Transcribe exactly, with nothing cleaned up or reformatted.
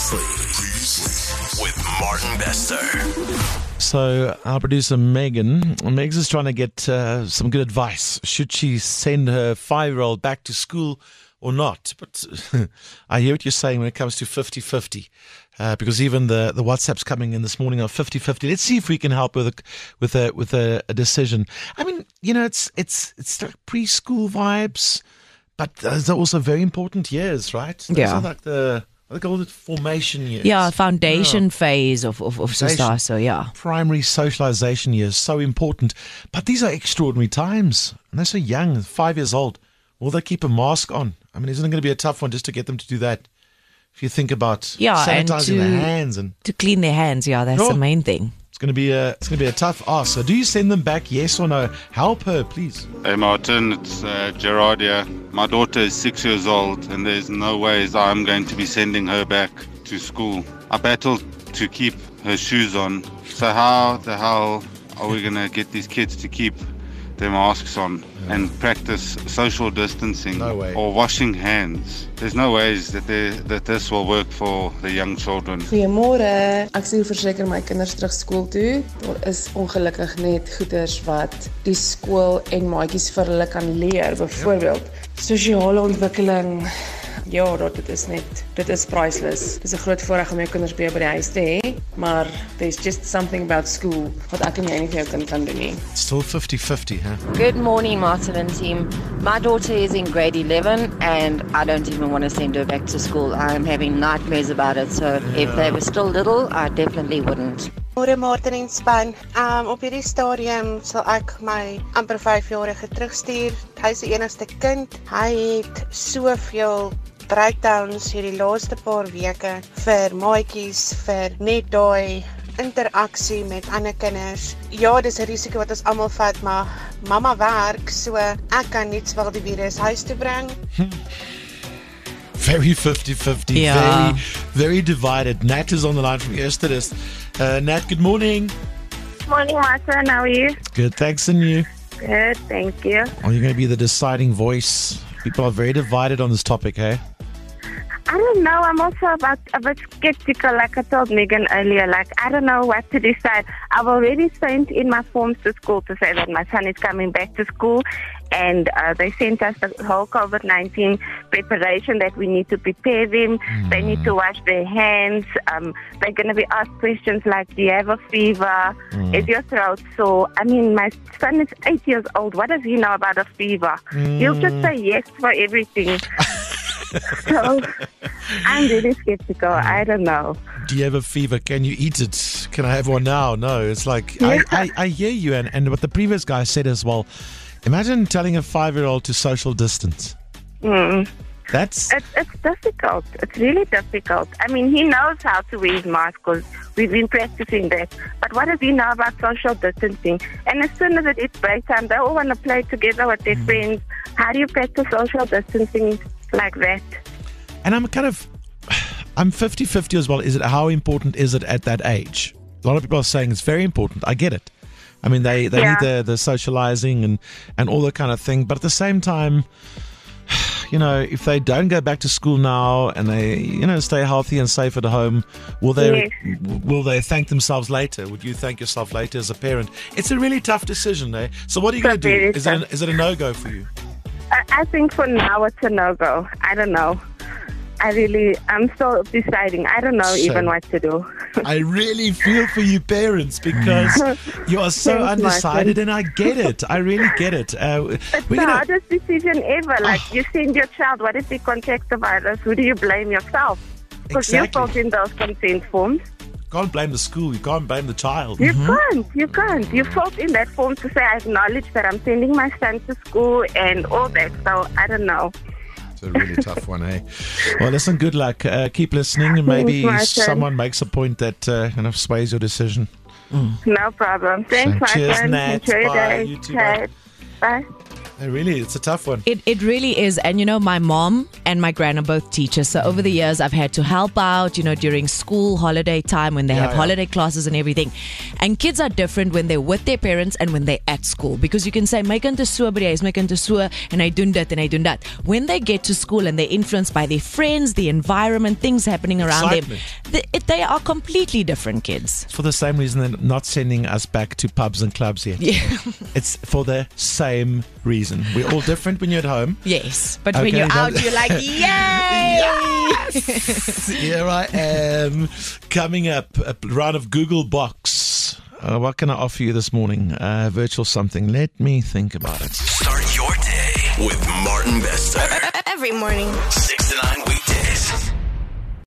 Previously, previously with Martin Bester. So our producer Megan, Megs is trying to get uh, some good advice. Should she send her five-year-old back to school or not? But I hear what you're saying when it comes to fifty-fifty. Uh, because even the, the WhatsApps coming in this morning are fifty-fifty. Let's see if we can help with a, with a, with a, a decision. I mean, you know, it's, it's, it's like preschool vibes, but those are also very important years, right? Those Yeah. are like the, I call it formation years. Yeah, foundation Yeah. phase of, of, of Foundation. so yeah. Primary socialization years, so important. But these are extraordinary times. And they're so young, five years old. Will they keep a mask on? I mean, isn't it going to be a tough one just to get them to do that? If you think about Yeah, and sanitizing to- their hands, and To clean their hands, yeah, that's Sure. the main thing. it's going to be a it's going to be a tough ask. So, do you send them back? Yes or no? Help her, please. Hey Martin, it's uh, Gerard here. My daughter is six years old and there's no ways I'm going to be sending her back to school. I battled to keep her shoes on. So how the hell are we going to get these kids to keep their masks on and practice social distancing No way. or washing hands? There's no ways that, they, that this will work for the young children. Goeiemôre. Ek sou verseker my kinders terug skool toe. Daar is ongelukkig net goeders wat die skool en maatjies vir hulle kan leer. Byvoorbeeld sosiale ontwikkeling. Ja, dat dit is net, dit is priceless. Dit is 'n groot voorreg om jou kinders by jou by die huis te hê, maar there's just something about school wat ek en jy nie vir jou kind kan doen nie. Still fifty-fifty, huh? Good morning, Martin and team. My daughter is in grade eleven and I don't even want to send her back to school. I'm having nightmares about it. So if they were still little, I definitely wouldn't. Môre Martin en span. Um op hierdie stadium sal ek my amper vyfjarige terugstuur. Hy is die enigste kind. Hy het soveel breakdowns hierdie laaste paar weke vir maatjies, vir net daai interaksie met ander kinders. Ja, dis 'n risiko wat ons almal vat, maar mamma werk, so ek kan net wel die virus huis toe bring. Very fifty-fifty. Yeah. Very, very divided. Nat is on the line from yesterday. Uh, Nat, good morning. Morning, Martin. How are you? Good, thanks, and you? Good, thank you. Are you going to be the deciding voice? People are very divided on this topic, hey? I don't know. I'm also about a bit skeptical, like I told Megan earlier. Like, I don't know what to decide. I've already sent in my forms to school to say that my son is coming back to school. And uh, they sent us the whole COVID nineteen preparation that we need to prepare them. Mm. They need to wash their hands. Um, they're going to be asked questions like, do you have a fever? Mm. Is your throat sore? I mean, my son is eight years old. What does he know about a fever? Mm. He'll just say yes for everything. So I'm really skeptical. I don't know. Do you have a fever? Can you eat it? Can I have one now? No, it's like, I, I, I hear you. And, and what the previous guy said as well, imagine telling a five-year-old to social distance. Mm. That's... It's, it's difficult. It's really difficult. I mean, he knows how to wear his mask because we've been practicing that. But what does he know about social distancing? And as soon as it is break time, they all want to play together with their mm. friends. How do you practice social distancing like that? And I'm kind of, I'm fifty-fifty as well. Is it, how important is it at that age? A lot of people are saying it's very important. I get it. I mean, they, they Yeah. need the, the socializing and, and all that kind of thing. But at the same time, you know, if they don't go back to school now and they, you know, stay healthy and safe at home, will they, Yes. will they thank themselves later? Would you thank yourself later as a parent? It's a really tough decision, eh? So what are you going to do? Very Is it, tough. a, is it a no-go for you? I, I think for now it's a no-go. I don't know. I really, I'm still deciding. I don't know Same. even what to do. I really feel for you parents because you are so Thanks, undecided, Martin. and I get it. I really get it. Uh, It's we're the gonna, hardest decision ever. Like, Oh. you send your child, what if they contract the virus? Who do you blame yourself? Because you Exactly. filled in those consent forms. can't blame the school. You can't blame the child. You can't. You can't. You filled in that form to say, I acknowledge that I'm sending my son to school and all that. So, I don't know. It's a really tough one, eh? Well, listen, good luck. Uh, keep listening, and maybe Thanks, Martin. someone makes a point that uh, kind of sways your decision. No problem. Thanks, So, cheers, Martin. Nat. Enjoy your Bye. day. You too, Okay. Bye. Hey, really, it's a tough one. It it really is. And you know, my mom and my gran are both teachers. So over the years, I've had to help out, you know, during school holiday time when they Yeah, have yeah. holiday classes and everything. And kids are different when they're with their parents and when they're at school. Because you can say, my kind is so, but is my kind is so, and I do that and I do that. When they get to school and they're influenced by their friends, the environment, things happening around Excitement. them, they, it, they are completely different kids. For the same reason they're not sending us back to pubs and clubs yet. Yeah. It's for the same reason. We're all different when you're at home. Yes. But when Okay, you're out, that- you're like, yay! Here I am. Coming up, a round of Google Box. Uh, what can I offer you this morning? Uh, virtual something. Let me think about it. Start your day with Martin Bester. Every morning. six to nine